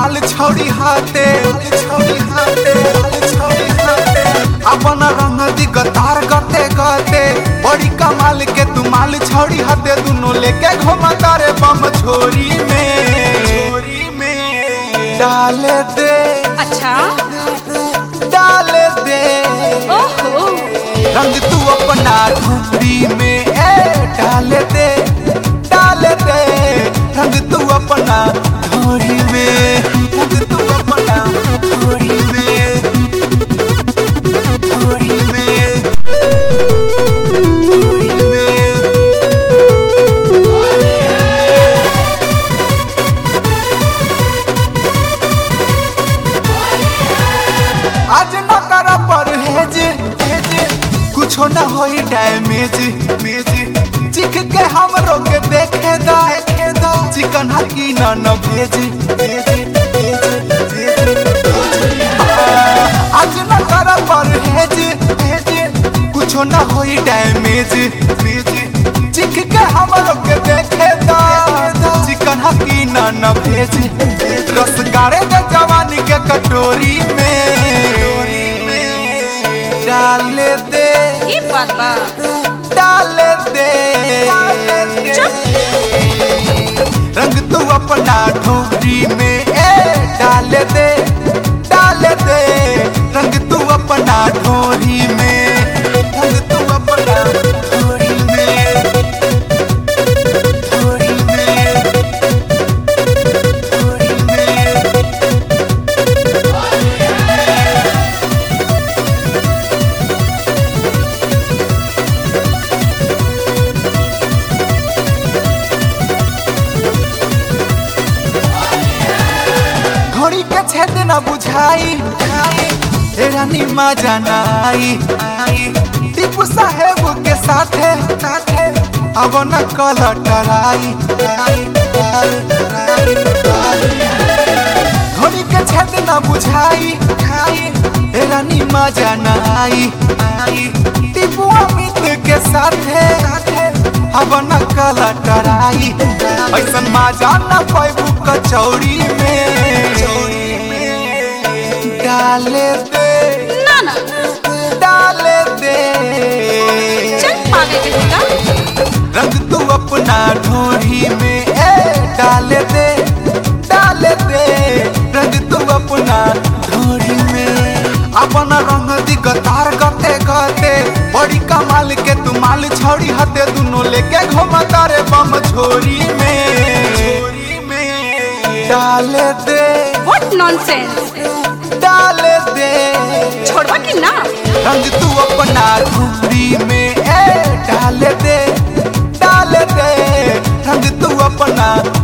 माल छौड़ी हाथे अपन रंग दी गतार गते गते बड़ी कमाल के तू माल छौड़ी हाथे दोनों लेके घुमता रे बम छोरी में डाले दे अच्छा डाले दे ओहो रंग तू अपना ढूंढी में डाले दे रंग तू अपना ढूंढी में रंग तू अपना ढूंढी में ढूंढी में ढूंढी में आज न कर परहेज कुछो न होई डैमेज चिख के हमरो के देखे दा चिकन हकी न भेज आज न कर परहेज कुछो न होई डैमेज चिख के हमरो के देखे दा चिकन हकी न भेज रस गारे दे जवानी के कटोरी में डाले दे ये बात बा डाले दे रंग तू अपना ढूंढी में डाले दे रंग तू अपना ढूंढी में रंग तू अपना ढूंढी में ढूंढी में ढूंढी में घोड़ी के छेद न बुझाई रानी मजा नाई टीपू साहेब के साथे अब न कल टराई घोड़ी के छेद न बुझाई रानी मजा नाई टीपू अमित के साथे अब न कल टराई ऐसन मजा न पैबू कचौड़ी में डाले दे ना डाले दे चल पावे के का रंग तू अपना ढूंढी में डाले दे रंग तू अपना ढूंढी में अपना रंग दी गतार गते गते बड़ी कमाल के तू माल छौड़ी हते दोनों लेके घुमता रे बम छोरी में डाले दे व्हाट नॉनसेंस डाले दे छोड़वा कि ना रंग तू अपना ढूंढी में डाले दे रंग तू अपना